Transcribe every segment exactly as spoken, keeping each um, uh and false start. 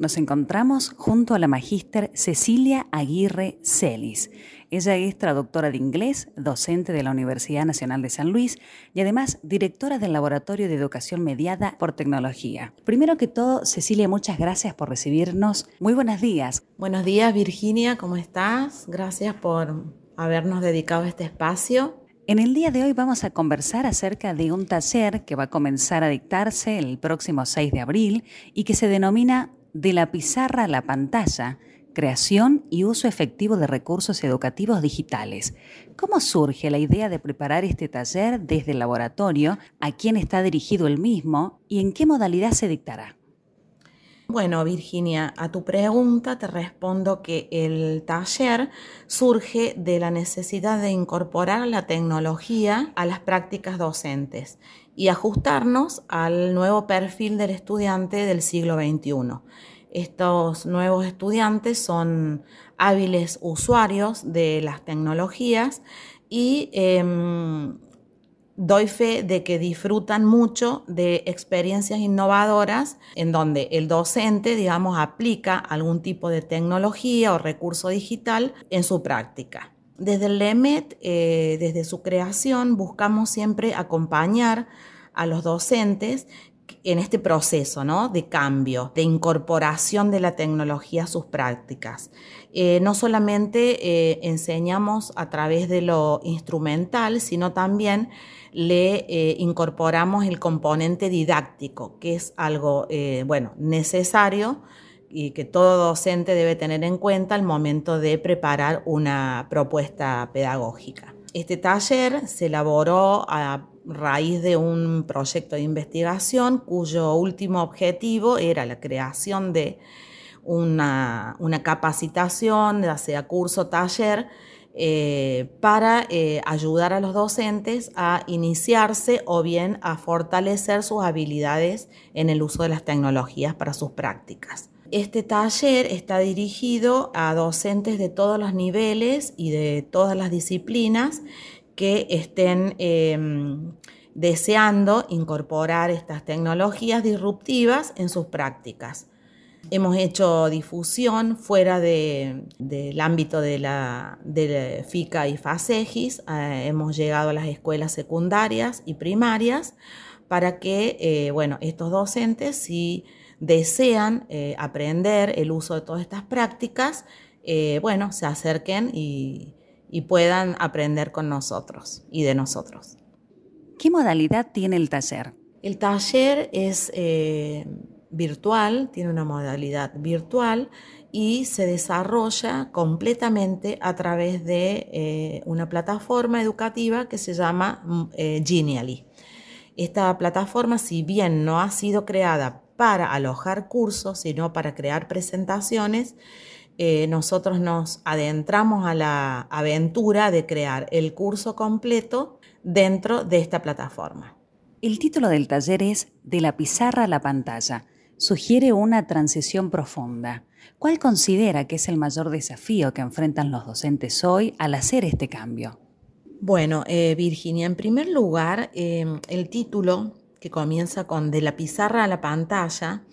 Nos encontramos junto a la magíster Cecilia Aguirre Celis. Ella es traductora de inglés, docente de la Universidad Nacional de San Luis y además directora del Laboratorio de Educación Mediada por Tecnología. Primero que todo, Cecilia, muchas gracias por recibirnos. Muy buenos días. Buenos días, Virginia, ¿cómo estás? Gracias por habernos dedicado este espacio. En el día de hoy vamos a conversar acerca de un taller que va a comenzar a dictarse el próximo seis de abril y que se denomina De la pizarra a la pantalla, creación y uso efectivo de recursos educativos digitales. ¿Cómo surge la idea de preparar este taller desde el laboratorio? ¿A quién está dirigido el mismo? ¿Y en qué modalidad se dictará? Bueno, Virginia, a tu pregunta te respondo que el taller surge de la necesidad de incorporar la tecnología a las prácticas docentes y ajustarnos al nuevo perfil del estudiante del siglo veintiuno. Estos nuevos estudiantes son hábiles usuarios de las tecnologías y eh, doy fe de que disfrutan mucho de experiencias innovadoras en donde el docente, digamos, aplica algún tipo de tecnología o recurso digital en su práctica. Desde el LEMET, eh, desde su creación, buscamos siempre acompañar a los docentes en este proceso, ¿no?, de cambio, de incorporación de la tecnología a sus prácticas. Eh, no solamente eh, enseñamos a través de lo instrumental, sino también le eh, incorporamos el componente didáctico, que es algo eh, bueno, necesario y que todo docente debe tener en cuenta al momento de preparar una propuesta pedagógica. Este taller se elaboró a raíz de un proyecto de investigación cuyo último objetivo era la creación de una, una capacitación, ya sea curso, taller, eh, para eh, ayudar a los docentes a iniciarse o bien a fortalecer sus habilidades en el uso de las tecnologías para sus prácticas. Este taller está dirigido a docentes de todos los niveles y de todas las disciplinas que estén eh, deseando incorporar estas tecnologías disruptivas en sus prácticas. Hemos hecho difusión fuera de, del ámbito de la, de la FICA y FASEGIS, eh, hemos llegado a las escuelas secundarias y primarias para que eh, bueno, estos docentes, si desean eh, aprender el uso de todas estas prácticas, eh, bueno, se acerquen y, y puedan aprender con nosotros y de nosotros. ¿Qué modalidad tiene el taller? El taller es eh, virtual, tiene una modalidad virtual y se desarrolla completamente a través de eh, una plataforma educativa que se llama eh, Genially. Esta plataforma, si bien no ha sido creada para alojar cursos, sino para crear presentaciones, eh, nosotros nos adentramos a la aventura de crear el curso completo dentro de esta plataforma. El título del taller es De la pizarra a la pantalla. Sugiere una transición profunda. ¿Cuál considera que es el mayor desafío que enfrentan los docentes hoy al hacer este cambio? Bueno, eh, Virginia, en primer lugar, eh, el título que comienza con De la pizarra a la pantalla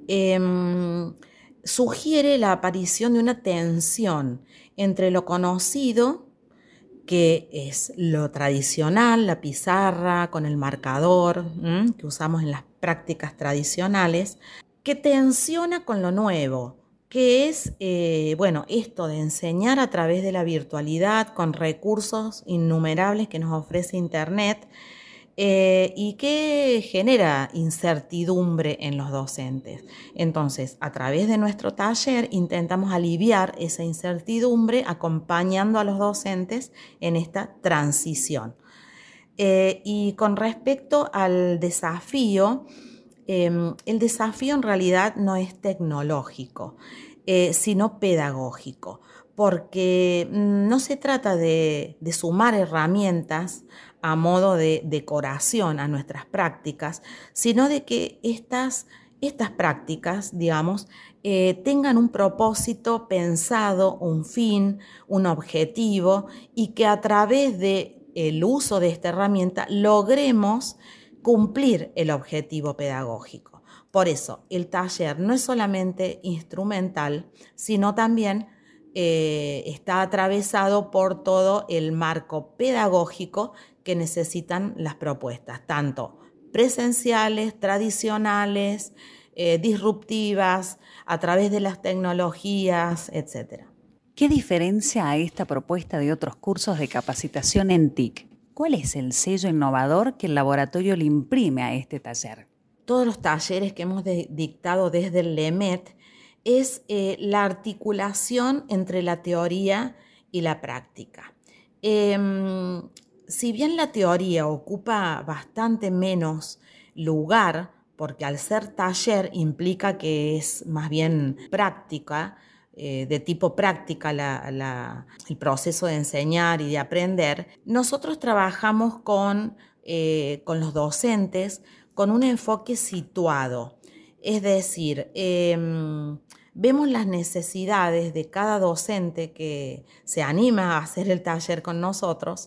eh, sugiere la aparición de una tensión entre lo conocido, que es lo tradicional, la pizarra con el marcador, ¿m? que usamos en las prácticas tradicionales, que tensiona con lo nuevo, que es, eh, bueno, esto de enseñar a través de la virtualidad con recursos innumerables que nos ofrece Internet eh, y que genera incertidumbre en los docentes. Entonces, a través de nuestro taller intentamos aliviar esa incertidumbre acompañando a los docentes en esta transición. Eh, y con respecto al desafío, eh, el desafío en realidad no es tecnológico, eh, sino pedagógico, porque no se trata de, de sumar herramientas a modo de decoración a nuestras prácticas, sino de que estas, estas prácticas, digamos, eh, tengan un propósito pensado, un fin, un objetivo, y que a través del uso de esta herramienta logremos cumplir el objetivo pedagógico. Por eso, el taller no es solamente instrumental, sino también eh, está atravesado por todo el marco pedagógico que necesitan las propuestas, tanto presenciales, tradicionales, eh, disruptivas, a través de las tecnologías, etcétera. ¿Qué diferencia a esta propuesta de otros cursos de capacitación en T I C? ¿Cuál es el sello innovador que el laboratorio le imprime a este taller? Todos los talleres que hemos de, dictado desde el LEMET es eh, la articulación entre la teoría y la práctica. Eh, si bien la teoría ocupa bastante menos lugar, porque al ser taller implica que es más bien práctica, eh, de tipo práctica la, la, el proceso de enseñar y de aprender, nosotros trabajamos con, eh, con los docentes con un enfoque situado, es decir, eh, vemos las necesidades de cada docente que se anima a hacer el taller con nosotros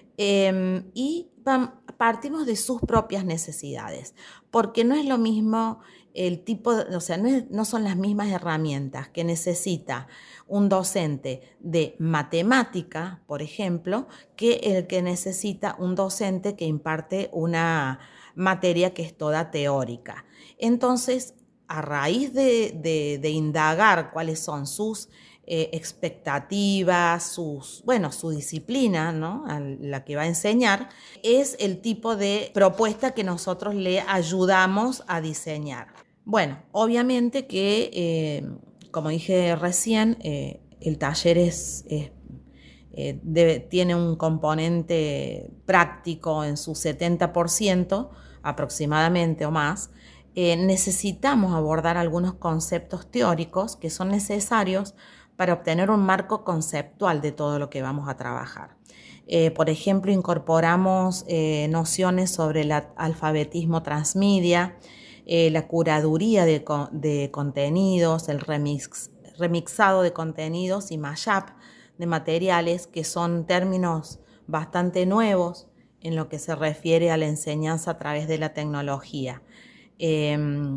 eh, y partimos de sus propias necesidades, porque no es lo mismo el tipo, de, o sea, no, es, no son las mismas herramientas que necesita un docente de matemática, por ejemplo, que el que necesita un docente que imparte una materia que es toda teórica. Entonces, a raíz de, de, de indagar cuáles son sus eh, expectativas, sus, bueno, su disciplina, ¿no?, a la que va a enseñar, es el tipo de propuesta que nosotros le ayudamos a diseñar. Bueno, obviamente que, eh, como dije recién, eh, el taller es, es Eh, debe, tiene un componente práctico en su setenta por ciento aproximadamente o más. Eh, necesitamos abordar algunos conceptos teóricos que son necesarios para obtener un marco conceptual de todo lo que vamos a trabajar. Eh, por ejemplo, incorporamos eh, nociones sobre el alfabetismo transmedia, eh, la curaduría de, de contenidos, el remix, remixado de contenidos y mashup de materiales, que son términos bastante nuevos en lo que se refiere a la enseñanza a través de la tecnología. Eh,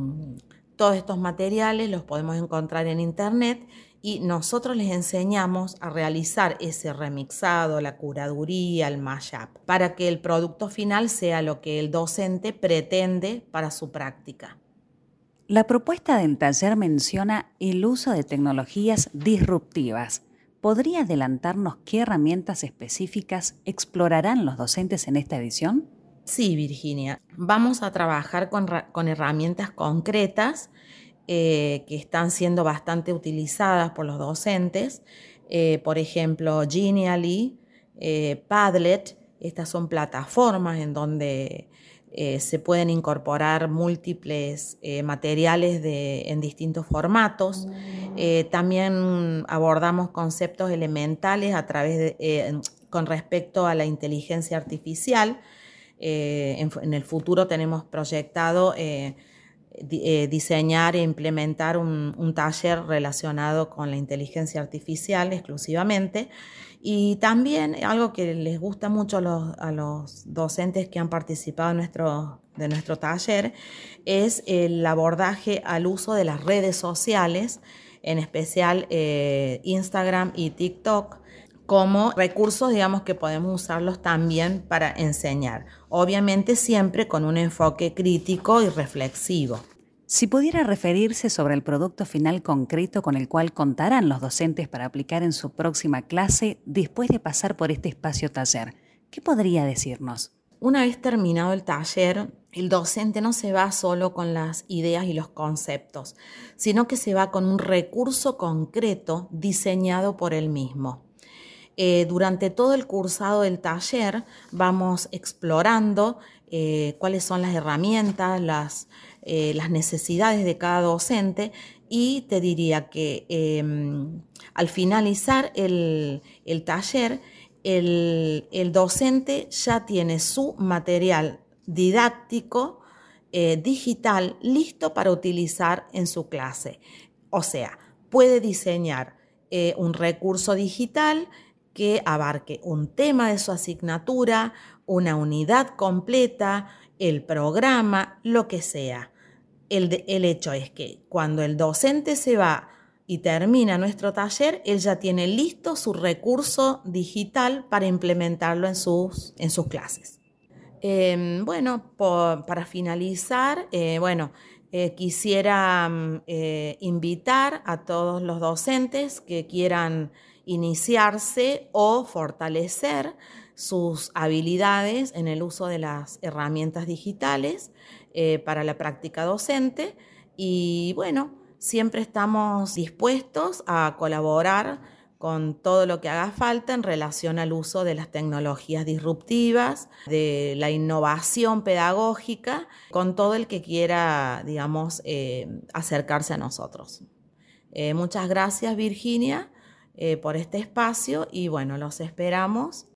todos estos materiales los podemos encontrar en internet y nosotros les enseñamos a realizar ese remixado, la curaduría, el mashup, para que el producto final sea lo que el docente pretende para su práctica. La propuesta del taller menciona el uso de tecnologías disruptivas. ¿Podría adelantarnos qué herramientas específicas explorarán los docentes en esta edición? Sí, Virginia. Vamos a trabajar con, con herramientas concretas eh, que están siendo bastante utilizadas por los docentes. Eh, por ejemplo, Genially, eh, Padlet. Estas son plataformas en donde eh, se pueden incorporar múltiples eh, materiales de, en distintos formatos. Eh, también abordamos conceptos elementales a través de, eh, con respecto a la inteligencia artificial. Eh, en, en el futuro tenemos proyectado eh, di, eh, diseñar e implementar un, un taller relacionado con la inteligencia artificial exclusivamente. Y también algo que les gusta mucho a los, a los docentes que han participado en nuestro, de nuestro taller es el abordaje al uso de las redes sociales, en especial eh, Instagram y TikTok, como recursos, digamos, que podemos usarlos también para enseñar. Obviamente siempre con un enfoque crítico y reflexivo. Si pudiera referirse sobre el producto final concreto con el cual contarán los docentes para aplicar en su próxima clase después de pasar por este espacio taller, ¿qué podría decirnos? Una vez terminado el taller, el docente no se va solo con las ideas y los conceptos, sino que se va con un recurso concreto diseñado por él mismo. Eh, durante todo el cursado del taller vamos explorando eh, cuáles son las herramientas, las, eh, las necesidades de cada docente, y te diría que eh, al finalizar el, el taller, el, el docente ya tiene su material didáctico eh, digital listo para utilizar en su clase. O sea, puede diseñar eh, un recurso digital que abarque un tema de su asignatura, una unidad completa, el programa, lo que sea. el, de, el hecho es que cuando el docente se va y termina nuestro taller, él ya tiene listo su recurso digital para implementarlo en sus, en sus clases. Eh, bueno, por, para finalizar, eh, bueno, eh, quisiera eh, invitar a todos los docentes que quieran iniciarse o fortalecer sus habilidades en el uso de las herramientas digitales eh, para la práctica docente y bueno, siempre estamos dispuestos a colaborar con todo lo que haga falta en relación al uso de las tecnologías disruptivas, de la innovación pedagógica, con todo el que quiera, digamos, eh, acercarse a nosotros. Eh, muchas gracias, Virginia, eh, por este espacio y bueno, los esperamos